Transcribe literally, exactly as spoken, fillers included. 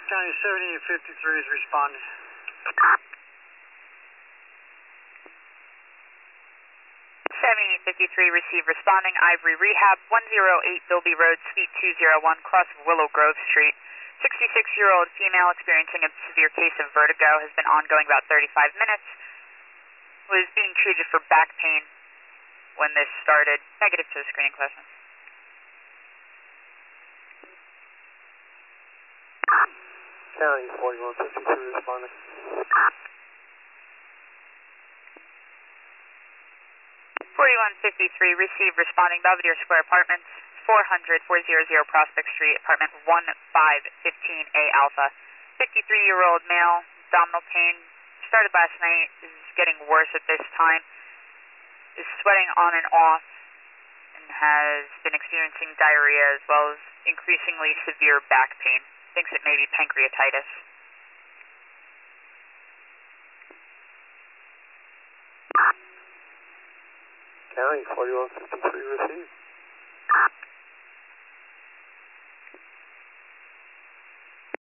County seventy fifty-three is responding. seventy fifty-three, receive responding. Ivory Rehab, one oh eight Bilby Road, Suite two oh one, cross of Willow Grove Street. sixty-six-year-old female experiencing a severe case of vertigo, has been ongoing about thirty-five minutes. Was being treated for back pain when this started. Negative to the screening question. County forty-one fifty-three responding. forty-one fifty-three, receive responding. Belvedere Square Apartments, four hundred, four hundred Prospect Street, apartment one five one five A Alpha. fifty-three-year-old male, abdominal pain, started last night, is getting worse at this time, is sweating on and off, and has been experiencing diarrhea as well as increasingly severe back pain. Thinks it may be pancreatitis. County forty-one fifty-three received.